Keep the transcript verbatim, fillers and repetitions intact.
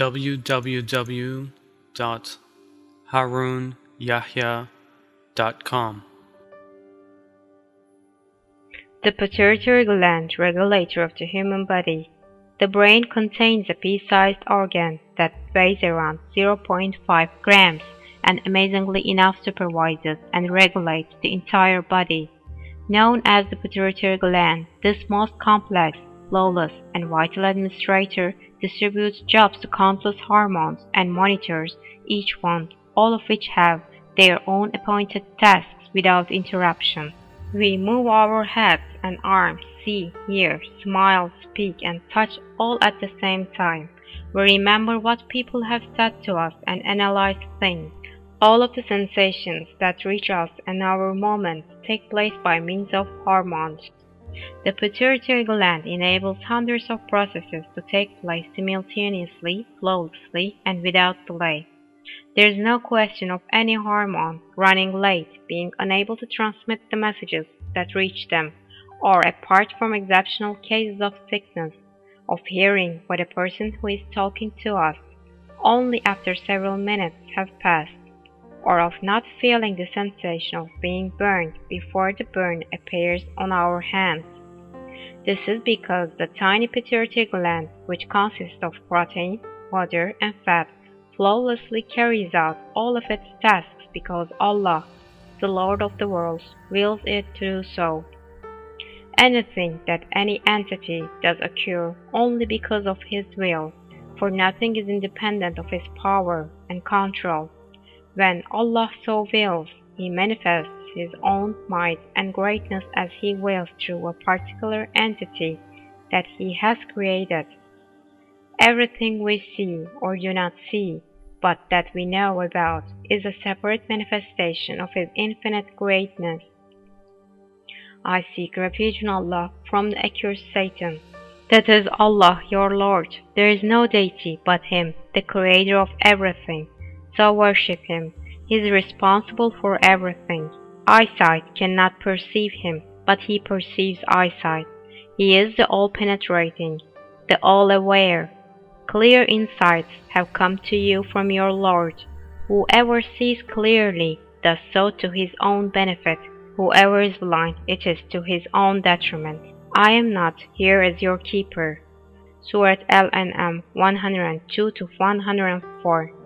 w w w dot harun yahya dot com. The pituitary gland, regulator of the human body. The brain contains a pea-sized organ that weighs around zero point five grams and amazingly enough supervises and regulates the entire body. Known as the pituitary gland, this most complex, flawless, and vital administrator distributes jobs to countless hormones and monitors each one, all of which have their own appointed tasks without interruption. We move our heads and arms, see, hear, smile, speak, and touch all at the same time. We remember what people have said to us and analyze things. All of the sensations that reach us in our moments take place by means of hormones. The pituitary gland enables hundreds of processes to take place simultaneously, flawlessly, and without delay. There is no question of any hormone running late, being unable to transmit the messages that reach them, or apart from exceptional cases of sickness, of hearing what a person who is talking to us only after several minutes have passed, or of not feeling the sensation of being burned before the burn appears on our hands. This is because the tiny pituitary gland, which consists of protein, water, and fat, flawlessly carries out all of its tasks because Allah, the Lord of the worlds, wills it to do so. Anything that any entity does occur only because of His will, for nothing is independent of His power and control. When Allah so wills, He manifests His own might and greatness as He wills through a particular entity that He has created. Everything we see or do not see, but that we know about, is a separate manifestation of His infinite greatness. I seek refuge in Allah from the accursed Satan. That is Allah, your Lord. There is no deity but Him, the Creator of everything. So worship Him. He is responsible for everything. Eyesight cannot perceive Him, but He perceives eyesight. He is the all-penetrating, the all-aware. Clear insights have come to you from your Lord. Whoever sees clearly does so to his own benefit. Whoever is blind, it is to his own detriment. I am not here as your keeper. Surat Al-An'am one hundred two to one hundred four.